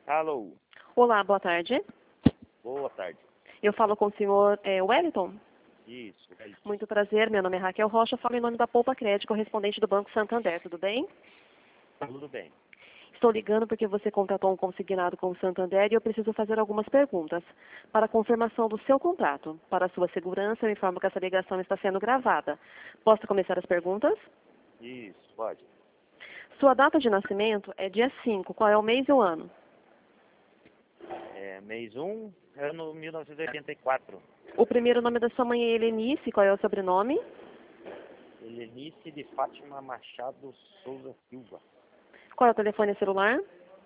Alô, Olá, boa tarde. boa tarde. Eu falo com o senhor Wellington. Isso, é isso. Muito prazer, meu nome é Raquel Rocha, falo em nome da Poupa Crédito, correspondente do Banco Santander, tudo bem? Tudo bem. Estou ligando porque você contratou um consignado com o Santander e eu preciso fazer algumas perguntas. Para a confirmação do seu contrato, para a sua segurança, eu informo que essa ligação está sendo gravada. Posso começar as perguntas? Isso, pode. Sua data de nascimento é dia 5. Qual é o mês e o ano? Mês 1, ano 1984. O primeiro nome da sua mãe é Helenice, qual é o sobrenome? Helenice de Fátima Machado Souza Silva. Qual é o telefone celular?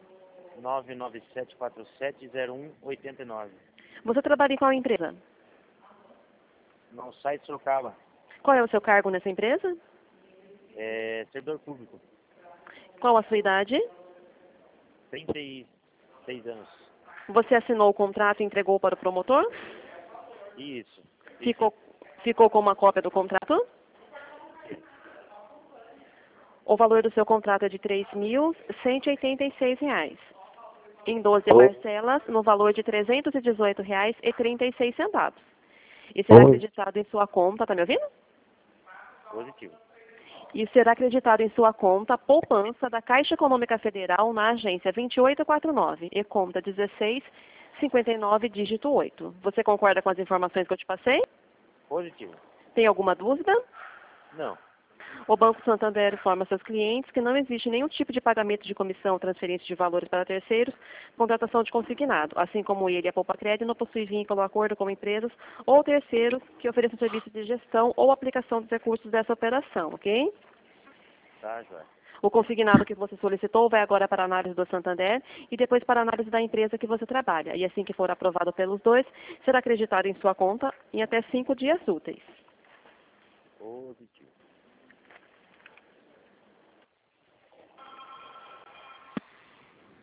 997470189. Você trabalha em qual empresa? No site Sorocaba. Qual é o seu cargo nessa empresa? Servidor público. Qual a sua idade? 36 anos. Você assinou o contrato e entregou para o promotor? Isso. Ficou com uma cópia do contrato? O valor do seu contrato é de R$ 3.186, em 12 parcelas, no valor de R$ 318,36. E será acreditado em sua conta, tá me ouvindo? Positivo. E será acreditado em sua conta poupança da Caixa Econômica Federal na agência 2849 e conta 1659, dígito 8. Você concorda com as informações que eu te passei? Positivo. Tem alguma dúvida? Não. O Banco Santander informa seus clientes que não existe nenhum tipo de pagamento de comissão, transferência de valores para terceiros, contratação de consignado, assim como ele e a Poupa Crédito não possui vínculo ou acordo com empresas ou terceiros que ofereçam serviços de gestão ou aplicação dos recursos dessa operação, ok? Tá, Joia. O consignado que você solicitou vai agora para a análise do Santander e depois para a análise da empresa que você trabalha. E assim que for aprovado pelos dois, será acreditado em sua conta em até 5 dias úteis. Positivo.